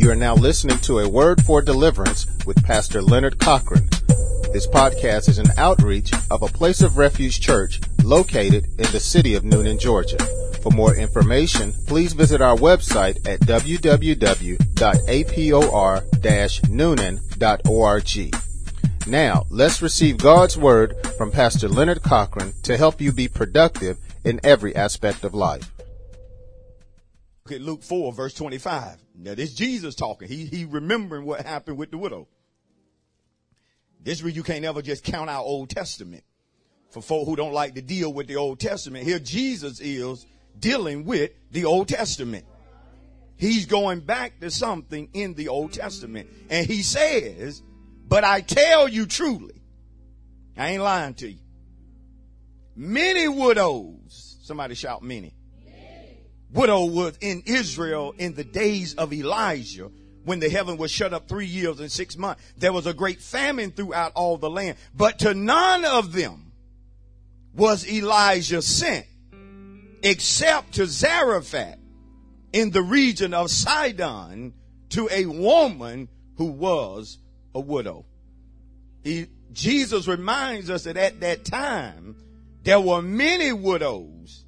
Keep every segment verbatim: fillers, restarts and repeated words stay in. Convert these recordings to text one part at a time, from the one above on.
You are now listening to A Word for Deliverance with Pastor Leonard Cochran. This podcast is an outreach of a Place of Refuge church located in the city of Newnan, Georgia. For more information, please visit our website at w w w dot a p o r dash newnan dot org. Now, let's receive God's Word from Pastor Leonard Cochran to help you be productive in every aspect of life. Okay, Luke four, verse twenty-five. Now, this Jesus talking. He he remembering what happened with the widow. This is where you can't ever just count out Old Testament. For folk who don't like to deal with the Old Testament, here Jesus is dealing with the Old Testament. He's going back to something in the Old Testament. And he says, but I tell you truly, I ain't lying to you, many widows, somebody shout many. Widow was in Israel in the days of Elijah, when the heaven was shut up three years and six months. There was a great famine throughout all the land, but to none of them was Elijah sent, except to Zarephath in the region of Sidon, to a woman who was a widow. He, Jesus reminds us that at that time, there were many widows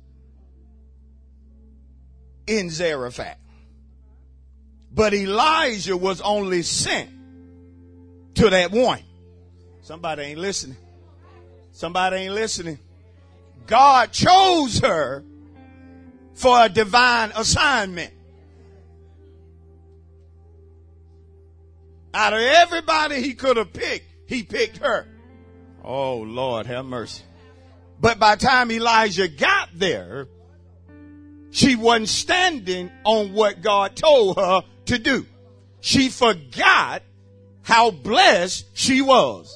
in Zarephath. But Elijah was only sent to that one. Somebody ain't listening. Somebody ain't listening. God chose her for a divine assignment. Out of everybody he could have picked, he picked her. Oh, Lord, have mercy. But by the time Elijah got there, she wasn't standing on what God told her to do. She forgot how blessed she was.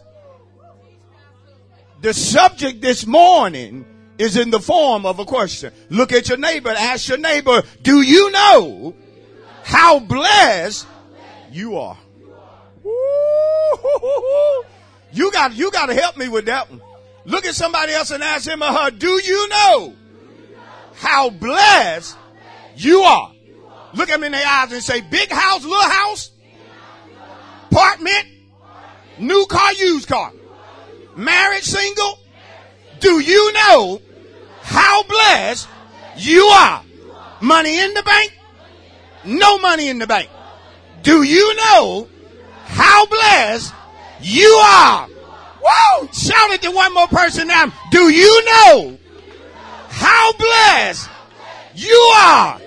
The subject this morning is in the form of a question. Look at your neighbor and ask your neighbor, do you know how blessed you are? Woo-hoo-hoo-hoo. You got, you got to help me with that one. Look at somebody else and ask him or her, do you know how blessed you are? Look at them in their eyes and say, big house, little house, apartment, new car, used car, married, single. Do you know how blessed you are? Money in the bank? No money in the bank. Do you know how blessed you are? Whoa! Shout it to one more person now. Do you know how blessed you are?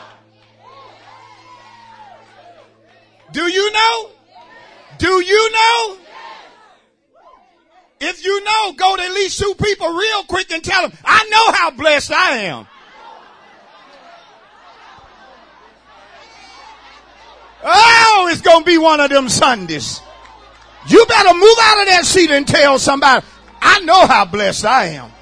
Do you know? Do you know? If you know, go to at least two people real quick and tell them, I know how blessed I am. Oh, it's going to be one of them Sundays. You better move out of that seat and tell somebody, I know how blessed I am.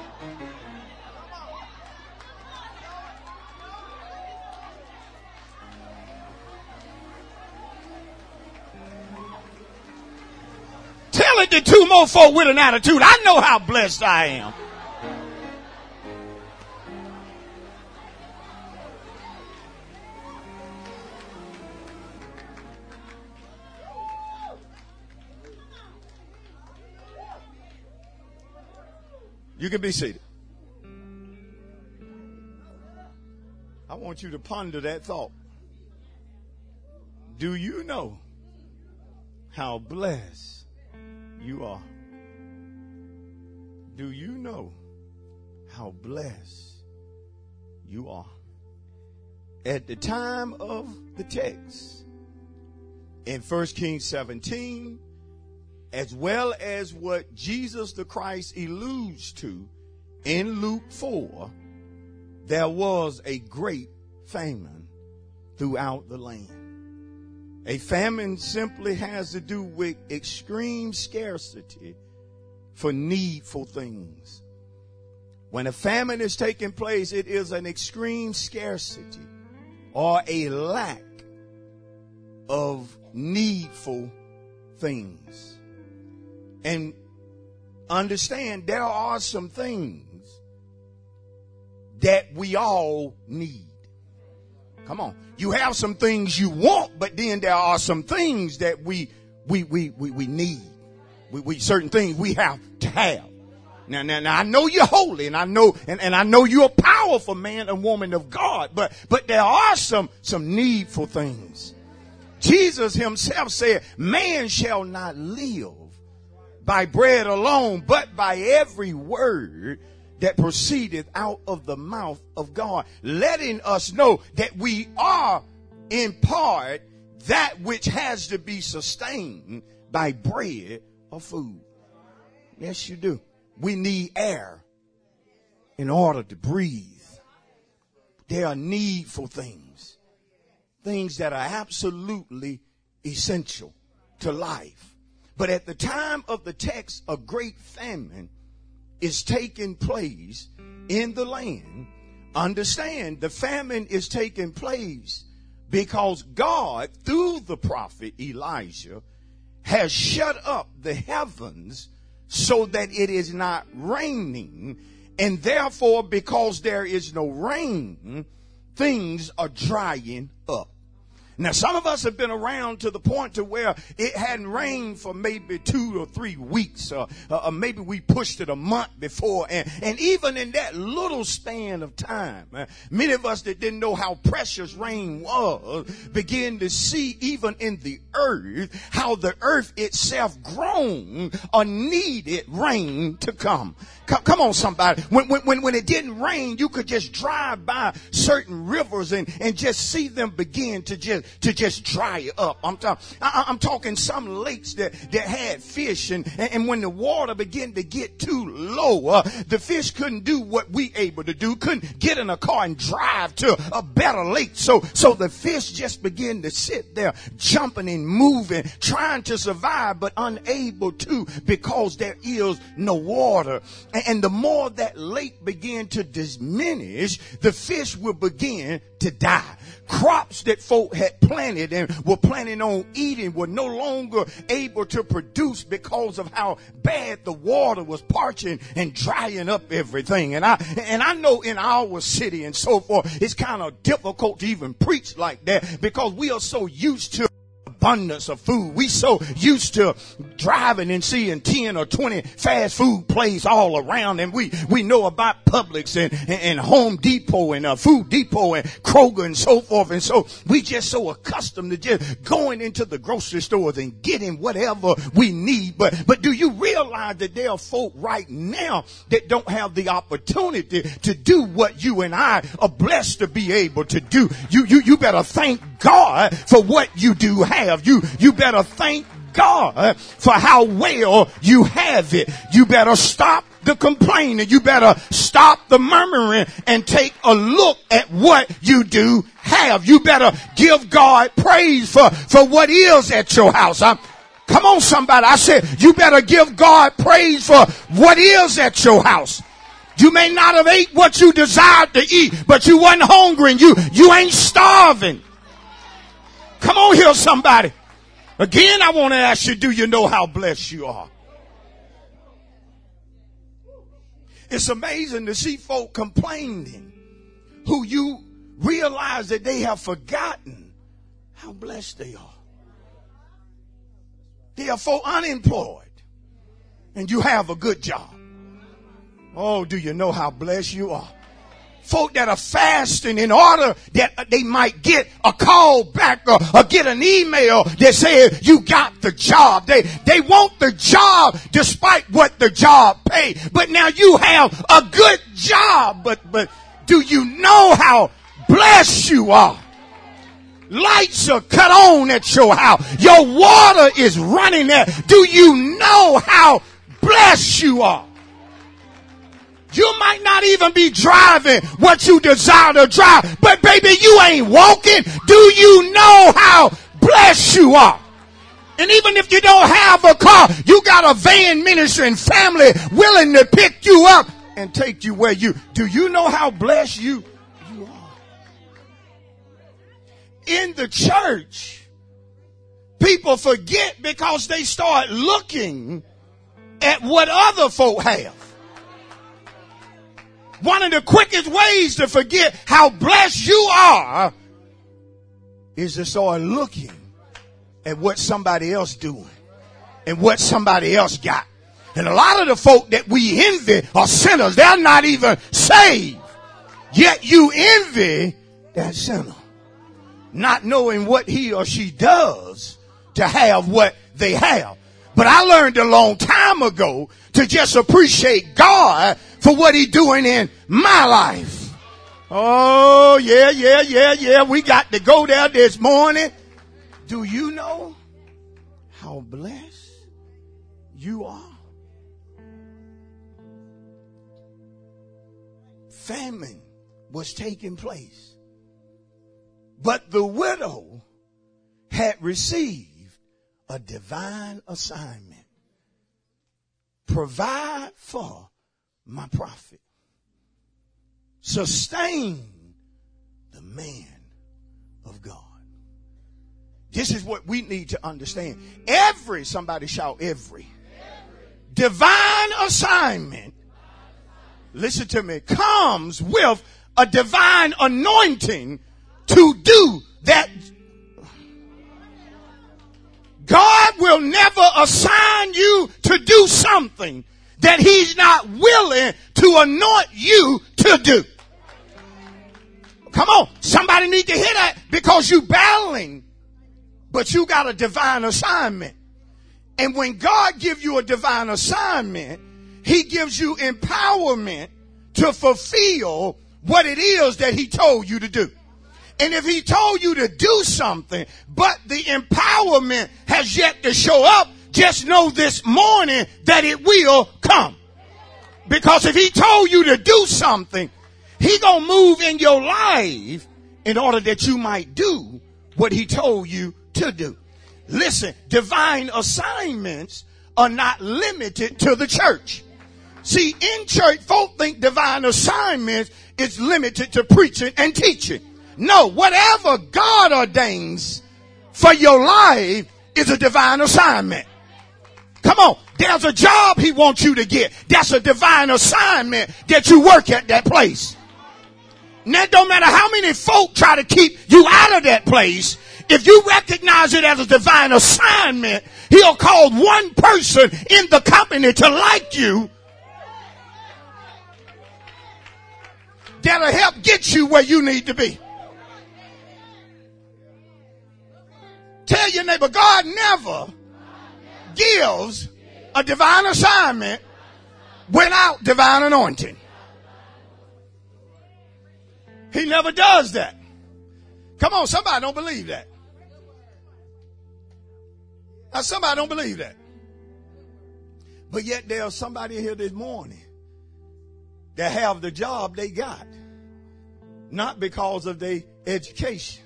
Tell it to two more folk with an attitude. I know how blessed I am. You can be seated. I want you to ponder that thought. Do you know how blessed you are? Do you know how blessed you are? At the time of the text in First Kings seventeen, as well as what Jesus the Christ alludes to in Luke four, there was a great famine throughout the land. A famine simply has to do with extreme scarcity for needful things. When a famine is taking place, it is an extreme scarcity or a lack of needful things. And understand, there are some things that we all need. Come on. You have some things you want, but then there are some things that we we we we, we need. We, we certain things we have to have. Now, now, now, I know you're holy, and I know, and, and I know you're a powerful man and woman of God, but, but there are some, some needful things. Jesus himself said, man shall not live by bread alone, but by every word that proceedeth out of the mouth of God, letting us know that we are in part that which has to be sustained by bread or food. Yes, you do. We need air in order to breathe. There are needful things, things that are absolutely essential to life. But at the time of the text, a great famine is taking place in the land. Understand, the famine is taking place because God, through the prophet Elijah, has shut up the heavens so that it is not raining, and therefore, because there is no rain, things are drying up. Now, some of us have been around to the point to where it hadn't rained for maybe two or three weeks, or, or maybe we pushed it a month before. And, and even in that little span of time, uh, many of us that didn't know how precious rain was began to see even in the earth how the earth itself groaned or needed rain to come. Come, come on, somebody. When, when, when it didn't rain, you could just drive by certain rivers and, and just see them begin to just to just dry up. I'm talking, I'm talking some lakes that, that had fish, and, and when the water began to get too low, uh, the fish couldn't do what we able to do, couldn't get in a car and drive to a better lake. So, so the fish just began to sit there jumping and moving, trying to survive, but unable to because there is no water. And, and the more that lake began to diminish, the fish will begin to die. Crops that folk had planted and were planning on eating were no longer able to produce because of how bad the water was parching and drying up everything. And I and I know in our city and so forth, it's kind of difficult to even preach like that because we are so used to abundance of food. We so used to driving and seeing ten or twenty fast food places all around, and we we know about Publix and, and, and Home Depot and uh, Food Depot and Kroger and so forth, and so we just so accustomed to just going into the grocery stores and getting whatever we need. But but do you realize that there are folk right now that don't have the opportunity to do what you and I are blessed to be able to do? You you you better thank God for what you do have. You, you better thank God for how well you have it. You better stop the complaining. You better stop the murmuring and take a look at what you do have. You better give God praise for, for what is at your house. I'm, come on, somebody. I said, you better give God praise for what is at your house. You may not have ate what you desired to eat, but you wasn't hungry and you, you ain't starving. Come on here, somebody. Again, I want to ask you, do you know how blessed you are? It's amazing to see folk complaining who you realize that they have forgotten how blessed they are. They are folk unemployed and you have a good job. Oh, do you know how blessed you are? Folk that are fasting in order that they might get a call back or, or get an email that says you got the job. They, they want the job despite what the job paid. But now you have a good job. But, but do you know how blessed you are? Lights are cut on at your house. Your water is running there. Do you know how blessed you are? You might not even be driving what you desire to drive, but baby, you ain't walking. Do you know how blessed you are? And even if you don't have a car, you got a van ministry and family willing to pick you up and take you where you, do you know how blessed you, you are? In the church, people forget because they start looking at what other folk have. One of the quickest ways to forget how blessed you are is to start looking at what somebody else doing and what somebody else got. And a lot of the folk that we envy are sinners. They're not even saved. Yet you envy that sinner, not knowing what he or she does to have what they have. But I learned a long time ago to just appreciate God for what he's doing in my life. Oh, yeah, yeah, yeah, yeah. We got to go there this morning. Do you know how blessed you are? Famine was taking place, but the widow had received a divine assignment. Provide for my prophet. Sustain the man of God. This is what we need to understand. Every, somebody shout every, divine assignment, listen to me, comes with a divine anointing to do that. God will never assign you to do something that he's not willing to anoint you to do. Come on, somebody need to hear that, because you battling, but you got a divine assignment. And when God gives you a divine assignment, he gives you empowerment to fulfill what it is that he told you to do. And if he told you to do something, but the empowerment has yet to show up, just know this morning that it will come. Because if he told you to do something, he gonna move in your life in order that you might do what he told you to do. Listen, divine assignments are not limited to the church. See, in church, folk think divine assignments is limited to preaching and teaching. No, whatever God ordains for your life is a divine assignment. Come on, there's a job he wants you to get. That's a divine assignment that you work at that place. Now, it don't matter how many folk try to keep you out of that place. If you recognize it as a divine assignment, he'll call one person in the company to like you that'll help get you where you need to be. Tell your neighbor, God never gives a divine assignment without divine anointing. He never does that. Come on, somebody don't believe that. Now, somebody don't believe that. But yet there's somebody here this morning that have the job they got, not because of their education,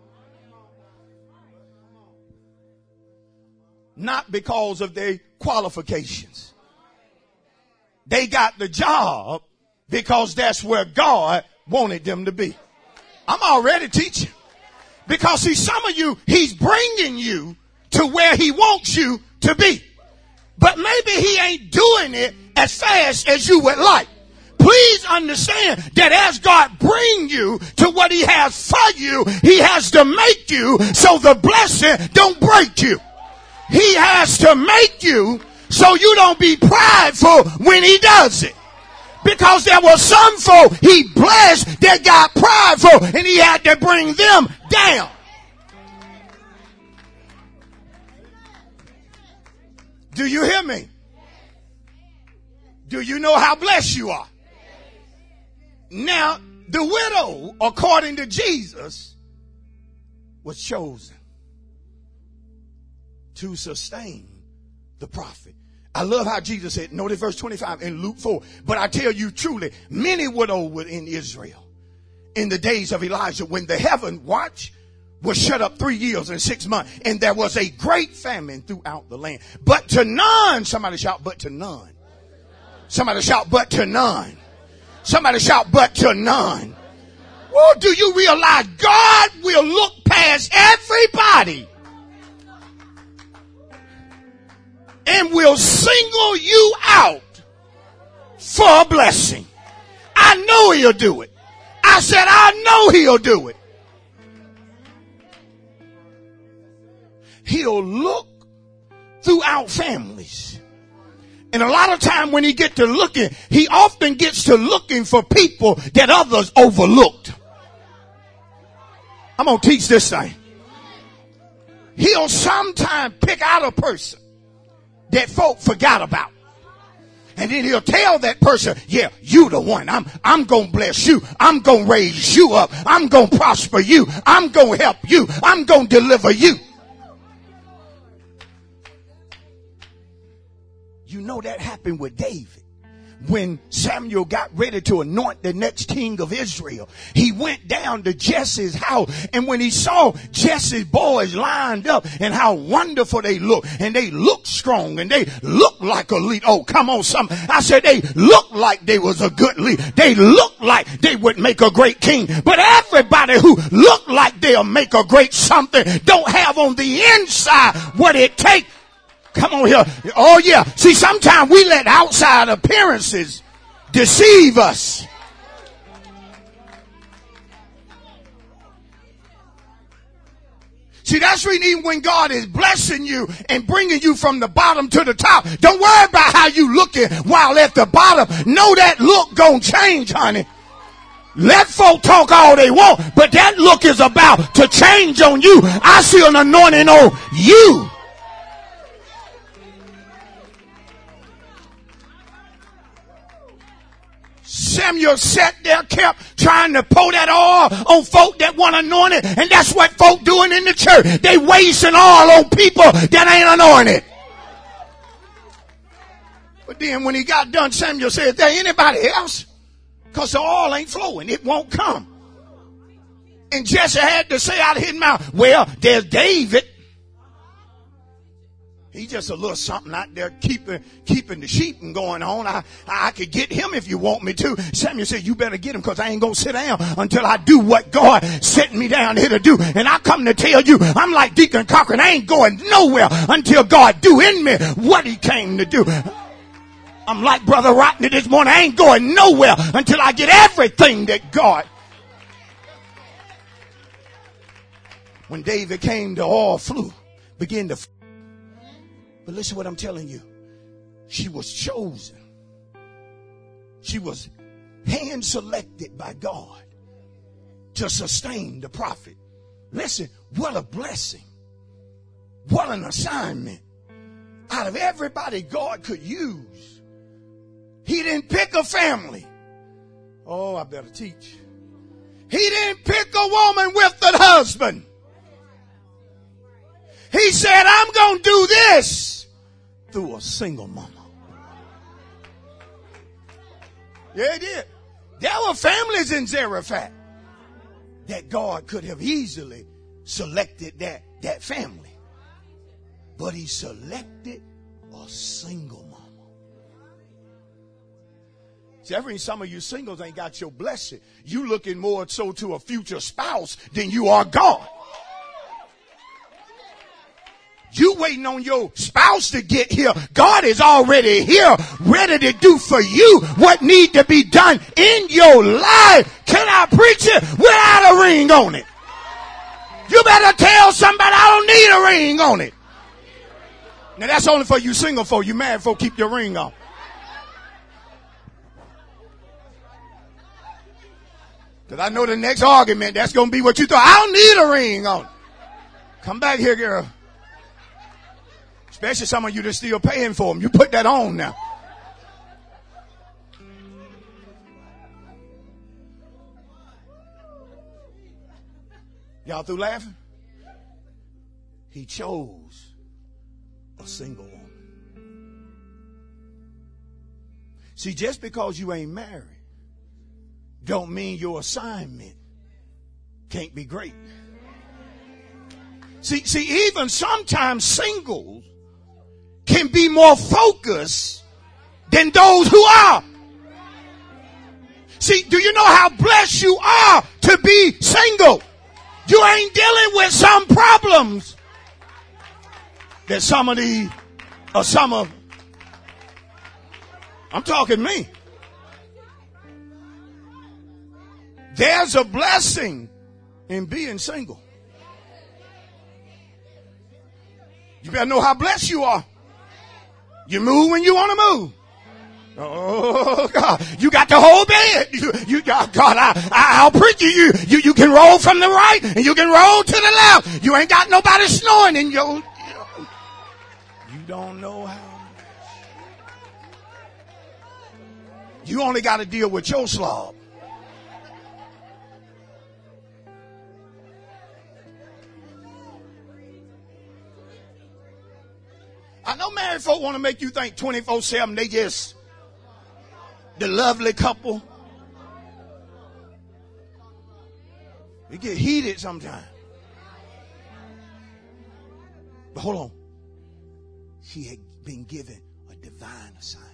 not because of their qualifications. They got the job because that's where God wanted them to be. I'm already teaching. Because see, some of you, he's bringing you to where he wants you to be. But maybe he ain't doing it as fast as you would like. Please understand that as God bring you to what he has for you, he has to make you so the blessing don't break you. He has to make you so you don't be prideful when he does it. Because there were some folk he blessed that got prideful and he had to bring them down. Do you hear me? Do you know how blessed you are? Now, the widow, according to Jesus, was chosen to sustain the prophet. I love how Jesus said, notice verse twenty-five in Luke four. But I tell you truly, many widows were in Israel in the days of Elijah when the heaven watch was shut up three years and six months. And there was a great famine throughout the land. But to none, somebody shout, but to none. Somebody shout, but to none. Somebody shout, but to none. Well, do you realize God will look past everybody and will single you out for a blessing? I know he'll do it. I said, I know he'll do it. he'll look throughout families. And a lot of time when he get to looking, he often gets to looking for people that others overlooked. I'm going to teach this thing. He'll sometimes pick out a person that folk forgot about. And then he'll tell that person, yeah, you the one. I'm, I'm going to bless you. I'm going to raise you up. I'm going to prosper you. I'm going to help you. I'm going to deliver you. You know that happened with David. When Samuel got ready to anoint the next king of Israel, he went down to Jesse's house. And when he saw Jesse's boys lined up and how wonderful they looked, and they looked strong and they looked like a lead. Oh, come on, some. I said they looked like they was a good lead. They looked like they would make a great king. But everybody who looked like they'll make a great something don't have on the inside what it takes. Come on here. Oh yeah. See, sometimes we let outside appearances deceive us. See, that's really even when God is blessing you and bringing you from the bottom to the top. Don't worry about how you looking while at the bottom. Know that look gonna change, honey. Let folk talk all they want, but that look is about to change on you. I see an anointing on you. Samuel sat there, kept trying to pour that oil on folk that want anointed. And that's what folk doing in the church. They wasting oil on people that ain't anointed. But then when he got done, Samuel said, is there anybody else? Because the oil ain't flowing. It won't come. And Jesse had to say out of his mouth, well, there's David. He's just a little something out there keeping keeping the sheep and going on. I, I could get him if you want me to. Samuel said, you better get him because I ain't going to sit down until I do what God sent me down here to do. And I come to tell you, I'm like Deacon Cochran. I ain't going nowhere until God do in me what he came to do. I'm like Brother Rodney this morning. I ain't going nowhere until I get everything that God. When David came, the oil flew, began to flow. But listen what I'm telling you. She was chosen. She was hand selected by God to sustain the prophet. Listen, what a blessing. What an assignment. Out of everybody God could use, he didn't pick a family. Oh, I better teach. He didn't pick a woman with a husband. He said, I'm going to do this through a single mama. Yeah, he did. There were families in Zarephath that God could have easily selected that, that family. But he selected a single mama. See, every some of you singles ain't got your blessing. You looking more so to a future spouse than you are God. You waiting on your spouse to get here. God is already here, ready to do for you what need to be done in your life. Can I preach it without a ring on it? You better tell somebody I don't need a ring on it. Now that's only for you single folk. You married folk, keep your ring on. Because I know the next argument, that's going to be what you thought. I don't need a ring on it. Come back here, girl. Especially some of you that's still paying for them. You put that on now. Y'all through laughing? He chose a single woman. See, just because you ain't married don't mean your assignment can't be great. See, see, even sometimes singles can be more focused than those who are. See, do you know how blessed you are to be single? You ain't dealing with some problems that some of the, or some of, I'm talking me. There's a blessing in being single. You better know how blessed you are. You move when you want to move. Oh God, you got the whole bed. You, you God, I, I, I'll preach you. You, you, you can roll from the right and you can roll to the left. You ain't got nobody snoring in your. You don't know how. You only got to deal with your slob. I know married folk want to make you think twenty-four seven they just the lovely couple. We get heated sometimes. But hold on. She had been given a divine assignment.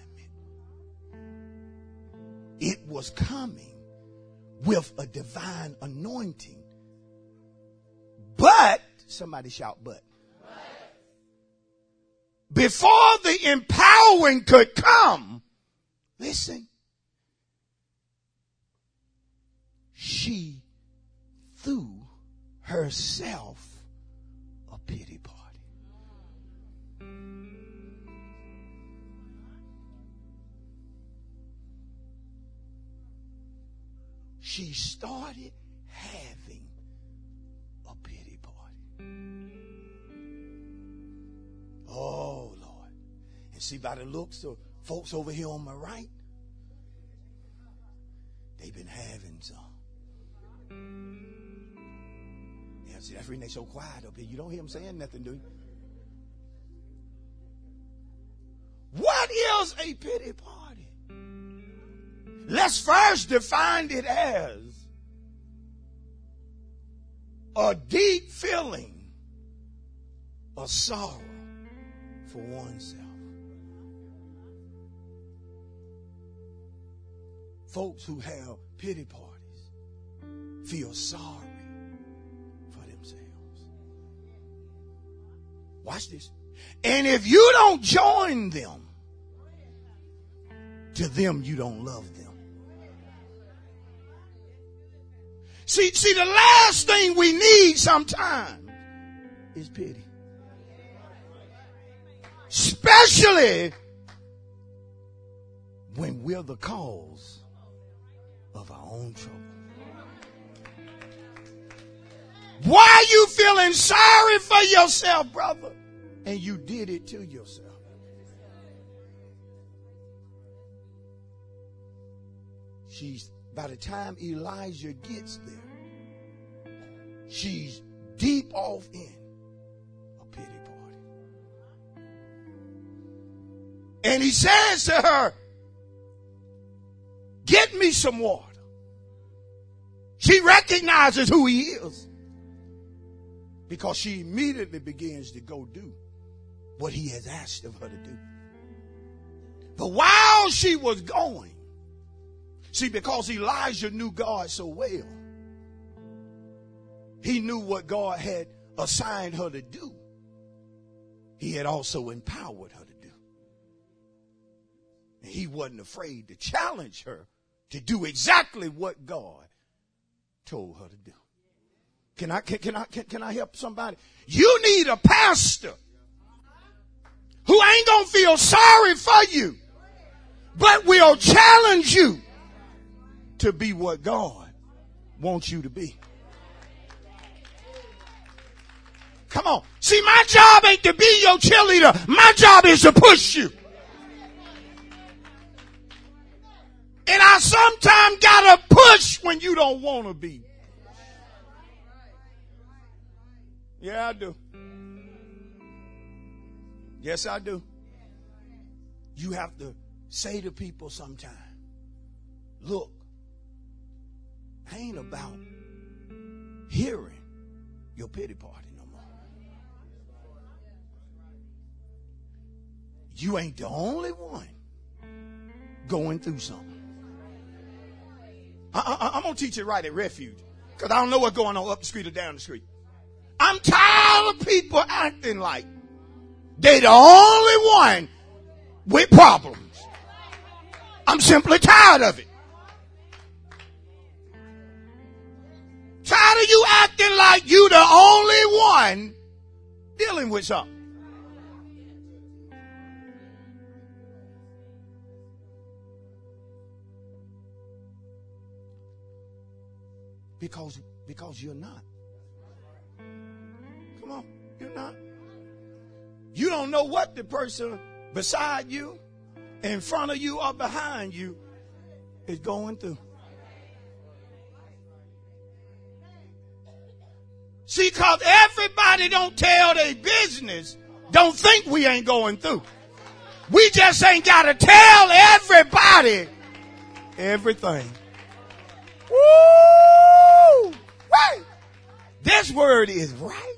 It was coming with a divine anointing. But, somebody shout, but. Before the empowering could come, listen, she threw herself a pity party. She started having a pity party. Oh, Lord. And see, by the looks of folks over here on my right, they've been having some. Yeah, see, that's reason they so quiet up here. You don't hear them saying nothing, do you? What is a pity party? Let's first define it as a deep feeling of sorrow for oneself. Folks who have pity parties feel sorry for themselves. Watch this. And if you don't join them, to them you don't love them. See, see, the last thing we need sometimes is pity. Especially when we're the cause of our own trouble. Why are you feeling sorry for yourself, brother? And you did it to yourself. She's, by the time Elijah gets there, she's deep off in a pity party. And he says to her, get me some water. She recognizes who he is because she immediately begins to go do what he has asked of her to do. But while she was going, see, because Elijah knew God so well, he knew what God had assigned her to do. He had also empowered her to do. And he wasn't afraid to challenge her to do exactly what God told her to do. Can I, can, can I, can, can I help somebody? You need a pastor who ain't going to feel sorry for you, but will challenge you to be what God wants you to be. Come on. See, my job ain't to be your cheerleader. My job is to push you. And I sometimes gotta push when you don't want to be. Yeah, I do. Yes, I do. You have to say to people sometimes, look, I ain't about hearing your pity party no more. You ain't the only one going through something. I, I, I'm going to teach it right at Refuge because I don't know what's going on up the street or down the street. I'm tired of people acting like they the only one with problems. I'm simply tired of it. Tired of you acting like you the only one dealing with something. Because, because you're not. Come on, you're not. You don't know what the person beside you, in front of you, or behind you is going through. See, because everybody don't tell their business, don't think we ain't going through. We just ain't got to tell everybody everything. Woo! Right. This word is right.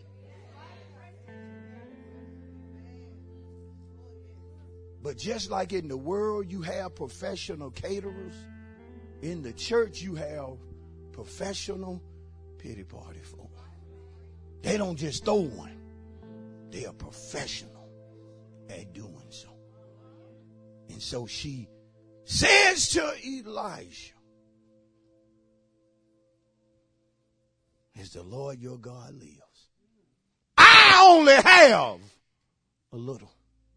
But just like in the world you have professional caterers, in the church you have professional pity party folk. They don't just throw one. They are professional at doing so. And so she says to Elijah, as the Lord your God lives, I only have a little.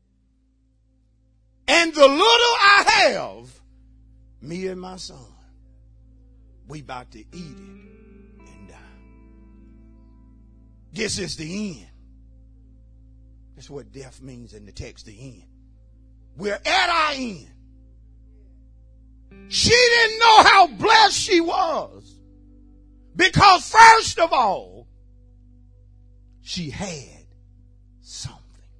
And the little I have, me and my son, we about to eat it and die. This is the end. That's what death means in the text, the end. We're at our end. She didn't know how blessed she was. Because first of all, she had something.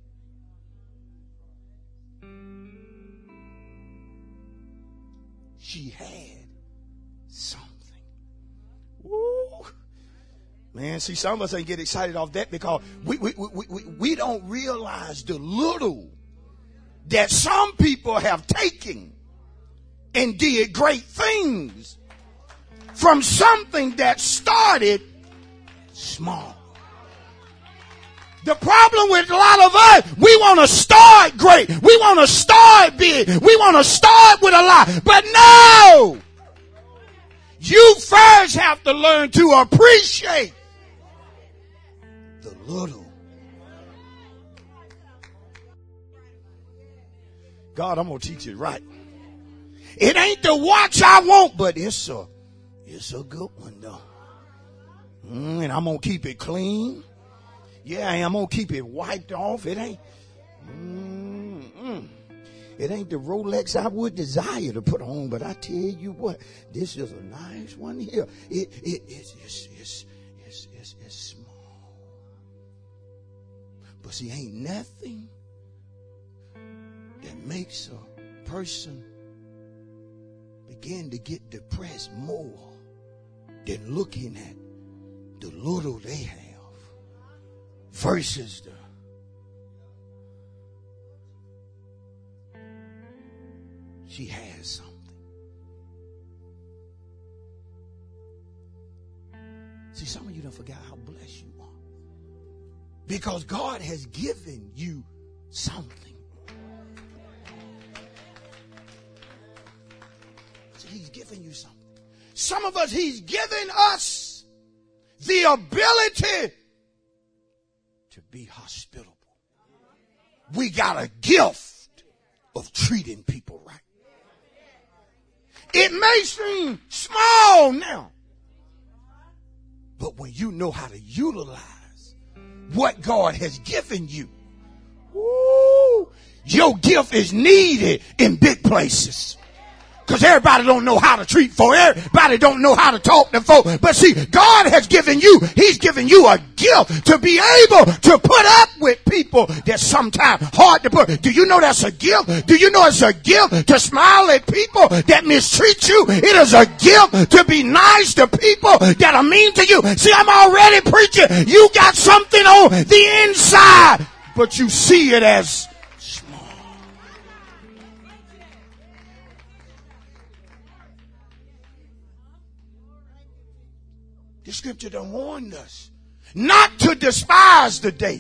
She had something. Woo. Man, see, some of us ain't get excited off that because we, we, we, we, we don't realize the little that some people have taken and did great things from something that started small. The problem with a lot of us, we want to start great. We want to start big. We want to start with a lot. But no! You first have to learn to appreciate the little. God, I'm going to teach it right. It ain't the watch I want, but it's a, it's a good one though. Mm, and I'm going to keep it clean. Yeah, I'm going to keep it wiped off. It ain't, mm-mm. It ain't the Rolex I would desire to put on, but I tell you what, this is a nice one here. It, it, it's, it's, it's, it's, it's, it's small. But see, ain't nothing that makes a person begin to get depressed more than looking at the little they have versus the she has something. See, some of you don't forget how blessed you are because God has given you something. See, he's given you something. Some of us, he's given us the ability to be hospitable. We got a gift of treating people right. It may seem small now, but when you know how to utilize what God has given you, woo, your gift is needed in big places. Because everybody don't know how to treat folk. Everybody don't know how to talk to folk. But see, God has given you, he's given you a gift to be able to put up with people that's sometimes hard to put. Do you know that's a gift? Do you know it's a gift to smile at people that mistreat you? It is a gift to be nice to people that are mean to you. See, I'm already preaching. You got something on the inside, but you see it as the scripture done warned us not to despise the day.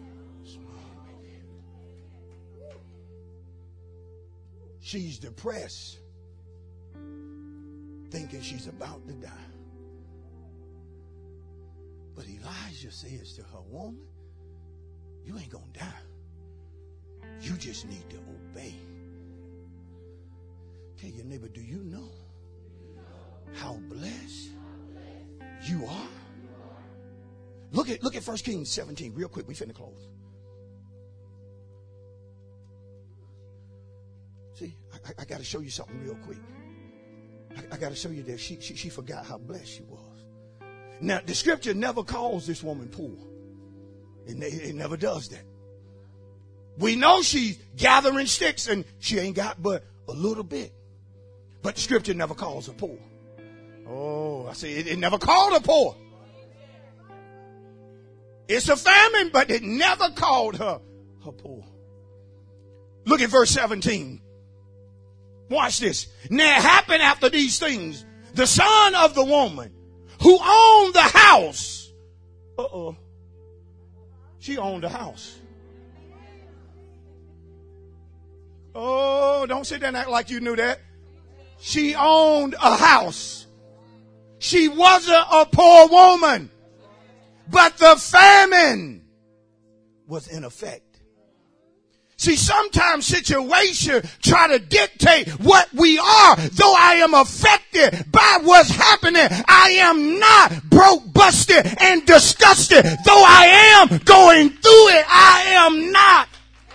She's depressed, thinking she's about to die. But Elijah says to her, woman, you ain't gonna die. You just need to obey. Tell your neighbor, do you know how blessed you are. Look at, look at First Kings seventeen real quick. We finna close. See, I, I got to show you something real quick. I, I got to show you that she, she, she forgot how blessed she was. Now, the scripture never calls this woman poor. It, it never does that. We know she's gathering sticks and she ain't got but a little bit. But the scripture never calls her poor. Oh, I say it, it never called her poor. It's a famine, but it never called her, her poor. Look at verse seventeen. Watch this. Now it happened after these things. The son of the woman who owned the house. Uh-oh. She owned the house. Oh, don't sit there and act like you knew that. She owned a house. She wasn't a poor woman. But the famine was in effect. See, sometimes situations try to dictate what we are. Though I am affected by what's happening, I am not broke, busted, and disgusted. Though I am going through it, I am not.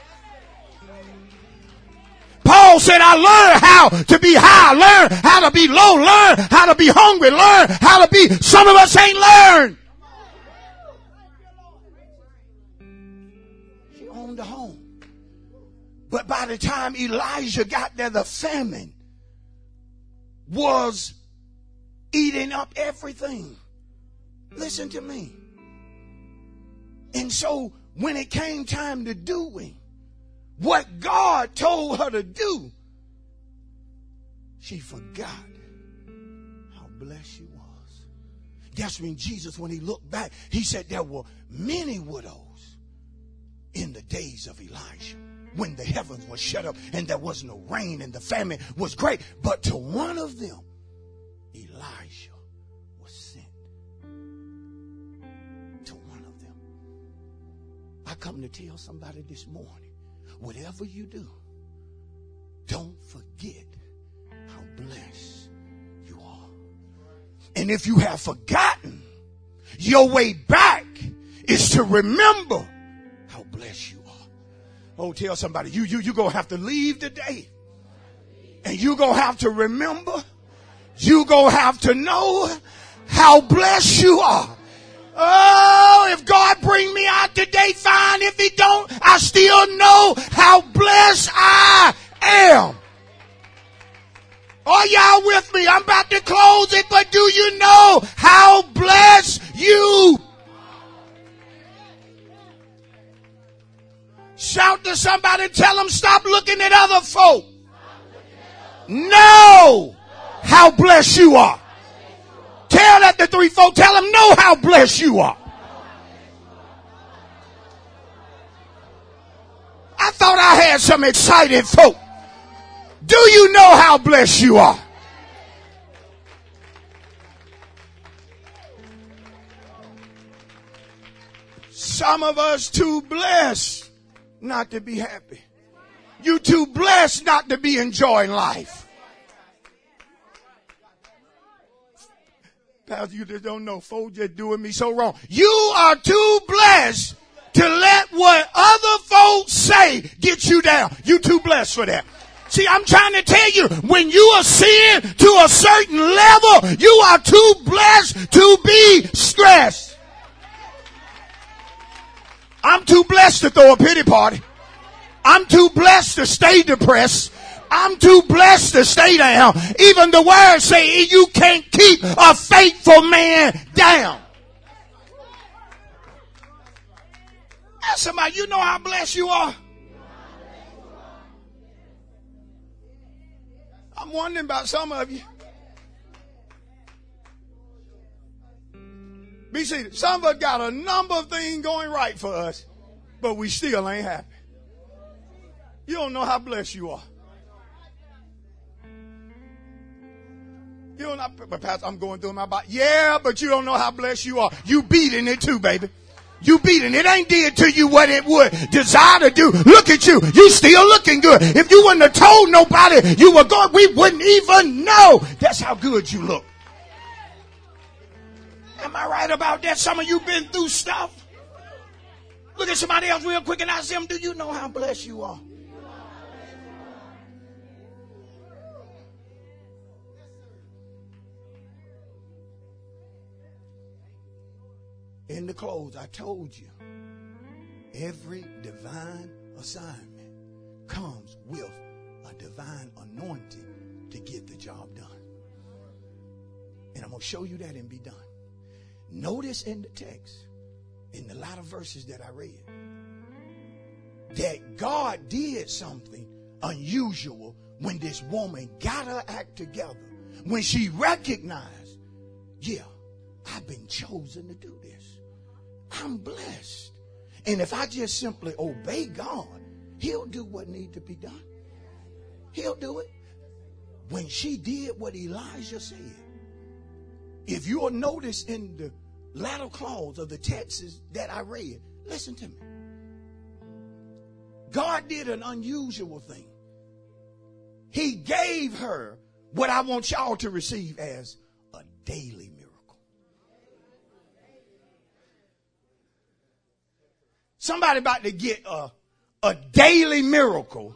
Paul said, I learned how to be high, learn how to be low, learn how to be hungry, learn how to be. Some of us ain't learned. She owned a home. But by the time Elijah got there, the famine was eating up everything. Listen to me. And so when it came time to doing what God told her to do, she forgot how blessed she was. That's when Jesus, when he looked back, he said there were many widows in the days of Elijah, when the heavens were shut up and there was no rain and the famine was great. But to one of them, Elijah was sent. To one of them. I come to tell somebody this morning, whatever you do, don't forget how blessed you are. And if you have forgotten, your way back is to remember how blessed you are. Oh, tell somebody, you, you, you gonna have to leave today. And you gonna have to remember, you gonna have to know how blessed you are. Oh, if God bring me out today, fine. If he don't, I still know how blessed I am. Are y'all with me? I'm about to close it, but do you know how blessed you are? Shout to somebody, tell them stop looking at other folk. Know how blessed you are. Tell that to three folk, tell them know how blessed you are. I thought I had some excited folk. Do you know how blessed you are? Some of us too blessed not to be happy. You too blessed not to be enjoying life. Pastor, you just don't know. Folks just doing me so wrong. You are too blessed to let what other folks say get you down. You too blessed for that. See, I'm trying to tell you, when you are seeing to a certain level, you are too blessed to be stressed. I'm too blessed to throw a pity party. I'm too blessed to stay depressed. I'm too blessed to stay down. Even the word say you can't keep a faithful man down. Ask somebody, you know how blessed you are? I'm wondering about some of you. Be seated. Some of us got a number of things going right for us, but we still ain't happy. You don't know how blessed you are. You don't know, but Pastor, I'm going through my body. Yeah, but you don't know how blessed you are. You beating it too, baby. You beating it. It ain't did to you what it would desire to do. Look at you. You still looking good. If you wouldn't have told nobody you were going, we wouldn't even know. That's how good you look. Am I right about that? Some of you been through stuff. Look at somebody else real quick and ask them, do you know how blessed you are? In the close, I told you, every divine assignment comes with a divine anointing to get the job done. And I'm going to show you that and be done. Notice in the text, in the latter verses that I read, that God did something unusual when this woman got her act together. When she recognized, yeah, I've been chosen to do this. I'm blessed. And if I just simply obey God, he'll do what needs to be done. He'll do it. When she did what Elijah said, if you'll notice in the latter clause of the texts that I read, listen to me. God did an unusual thing. He gave her what I want y'all to receive as a daily miracle. Somebody about to get a, a daily miracle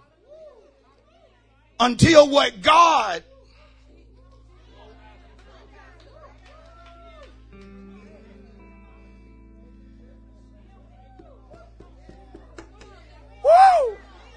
until what God Woo!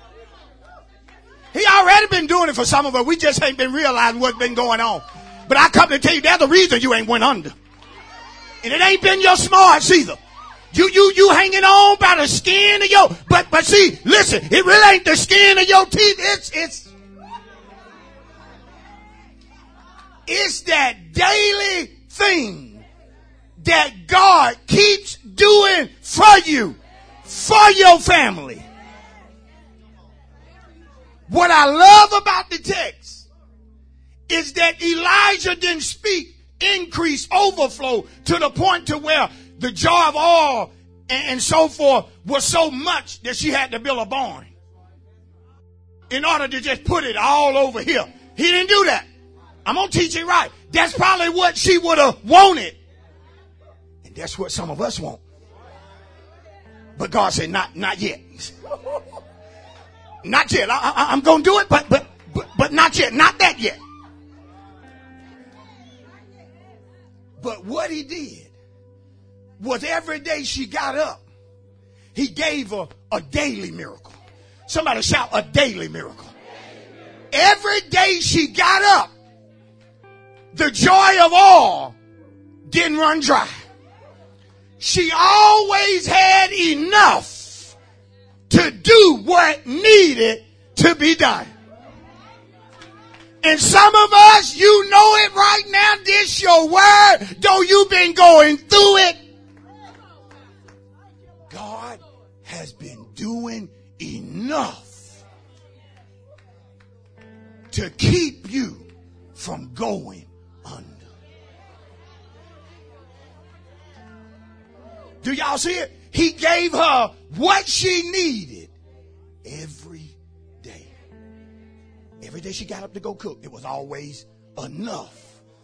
He already been doing it for some of us. We just ain't been realizing what's been going on. But I come to tell you, that's the reason you ain't went under. And it ain't been your smarts either. You, you, you hanging on by the skin of your, but, but see, listen, it really ain't the skin of your teeth. It's, it's, it's that daily thing that God keeps doing for you, for your family. What I love about the text is that Elijah didn't speak increase, overflow to the point to where the jar of oil and, and so forth was so much that she had to build a barn in order to just put it all over here. He didn't do that. I'm going to teach it right. That's probably what she would have wanted. And that's what some of us want. But God said, not, not yet. Not yet. I, I, I'm going to do it, but, but, but, but not yet. Not that yet. But what he did was every day she got up, he gave her a daily miracle. Somebody shout, a daily miracle. Every day she got up, the joy of all didn't run dry. She always had enough to do what needed to be done. And some of us, you know it right now. This your word, though you've been going through it. God has been doing enough to keep you from going under. Do y'all see it? He gave her what she needed every day. Every day she got up to go cook, it was always enough.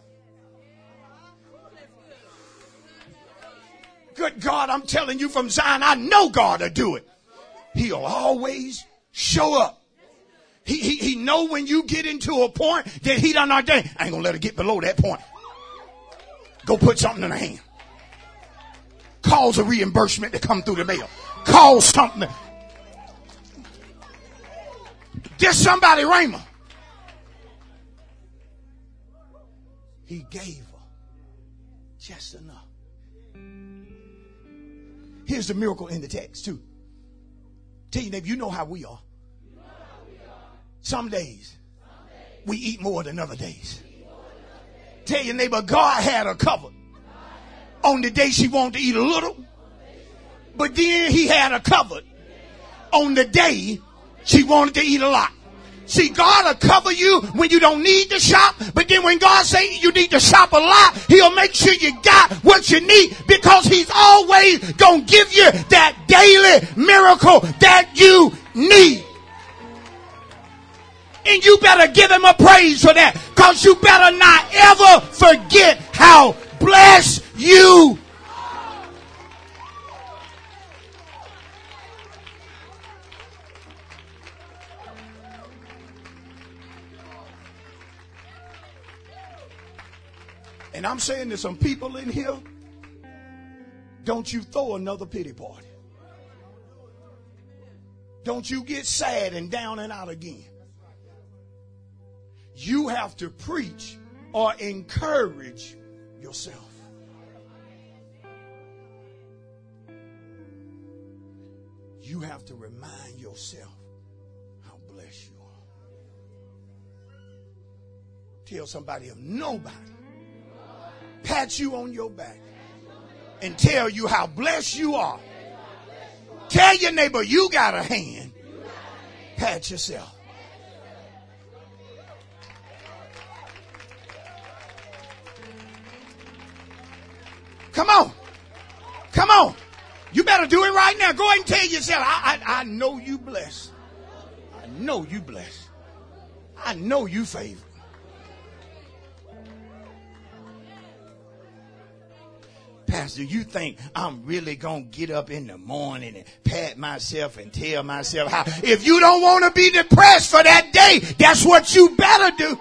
Good God, I'm telling you from Zion, I know God will do it. He'll always show up. He, he, he know when you get into a point that he done ordained. I ain't gonna let her get below that point. Go put something in her hand. Cause a reimbursement to come through the mail. Cause something. There's somebody, Rhema. He gave her just enough. Here's the miracle in the text too. Tell your neighbor, you know how we are. Some days we eat more than other days. Tell your neighbor, God had her covered. On the day she wanted to eat a little, but then he had her covered on the day she wanted to eat a lot. See, God will cover you when you don't need to shop, but then when God say you need to shop a lot, he'll make sure you got what you need, because he's always gonna give you that daily miracle that you need. And you better give him a praise for that, because you better not ever forget how blessed you. And I'm saying to some people in here, don't you throw another pity party. Don't you get sad and down and out again. You have to preach or encourage yourself. You have to remind yourself how blessed you are. Tell somebody if nobody pat you on your back and tell you how blessed you are. Tell your neighbor you got a hand. Pat yourself. Come on. Come on. You better do it right now. Go ahead and tell yourself, I, I, I know you blessed. I know you blessed. I know you favored. Pastor, you think I'm really going to get up in the morning and pat myself and tell myself how? If you don't want to be depressed for that day, that's what you better do.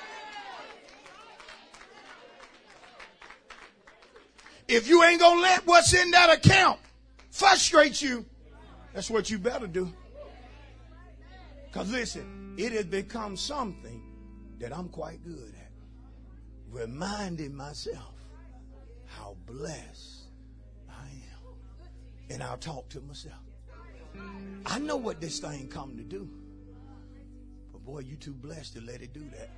If you ain't going to let what's in that account frustrate you, that's what you better do. Because listen, it has become something that I'm quite good at. Reminding myself how blessed I am. And I'll talk to myself. I know what this thing come to do. But boy, you too blessed to let it do that.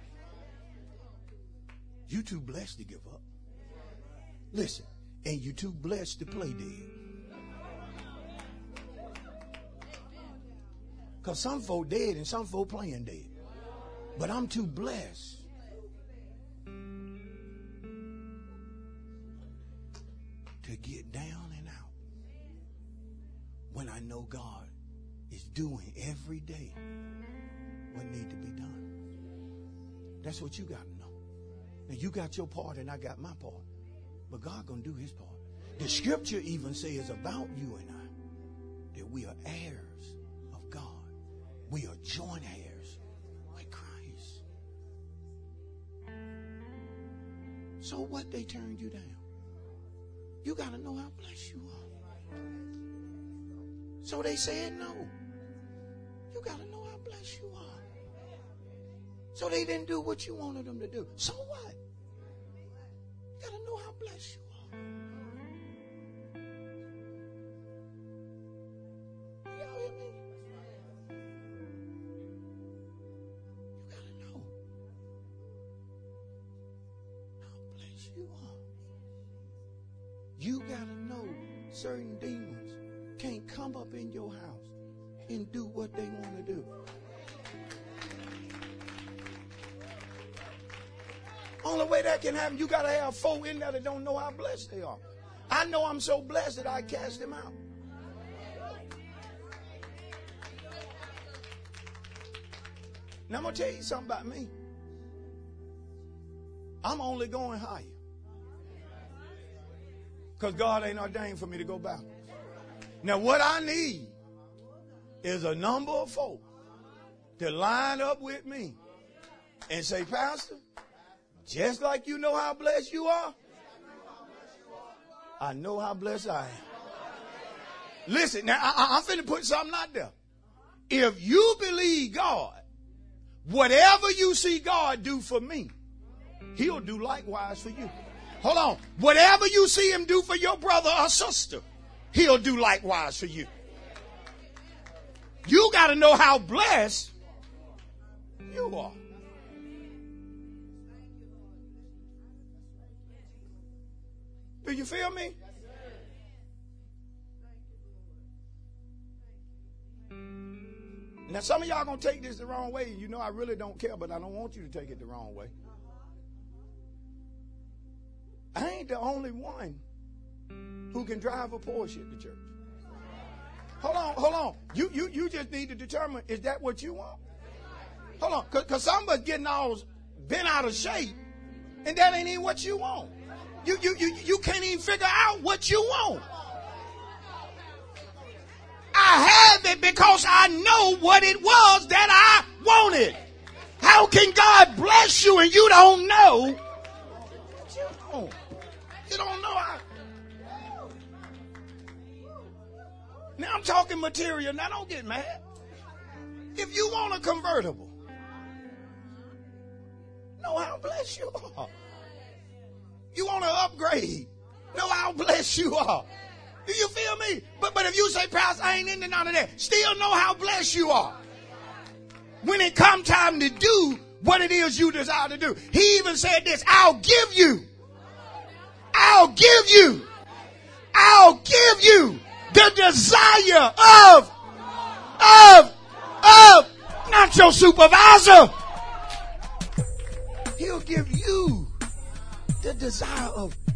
You too blessed to give up. Listen, and you too blessed to play dead. Because some folk dead and some folk playing dead. But I'm too blessed to get down and out when I know God is doing every day what need to be done. That's what you got to know. Now you got your part and I got my part. But God gonna do his part. The scripture even says about you and I that we are heirs of God. We are joint heirs with Christ. So what they turned you down? You got to know how blessed you are. So they said no. You got to know how blessed you are. So they didn't do what you wanted them to do. So what? You got to know how blessed you are. Y'all hear me? You got to know how blessed you are. You got to know certain demons can't come up in your house and do what they want to do. Only way that can happen, you got to have folk in there that don't know how blessed they are. I know I'm so blessed that I cast them out. Now I'm going to tell you something about me. I'm only going higher. Because God ain't ordained for me to go backwards. Now what I need is a number of folk to line up with me and say, Pastor, just like you know how blessed you are, I know how blessed I am. Listen, now I, I'm finna put something out there. If you believe God, whatever you see God do for me, he'll do likewise for you. Hold on. Whatever you see him do for your brother or sister, he'll do likewise for you. You got to know how blessed you are. Do you feel me? Now some of y'all going to take this the wrong way. You know I really don't care, but I don't want you to take it the wrong way. I ain't the only one who can drive a Porsche at the church. Hold on, hold on. You you you just need to determine, is that what you want? Hold on, because some of us getting all bent out of shape, and that ain't even what you want. You, you, you, you can't even figure out what you want. I have it because I know what it was that I wanted. How can God bless you and you don't know? You don't. You don't know how. Now I'm talking material. Now don't get mad. If you want a convertible, know how blessed you are. You want to upgrade, know how blessed you are. Do you feel me? But but if you say, Pastor, I ain't into none of that, still know how blessed you are. When it come time to do what it is you desire to do. He even said this, I'll give you. I'll give you. I'll give you the desire of, of, of, not your supervisor. He'll give you the desire of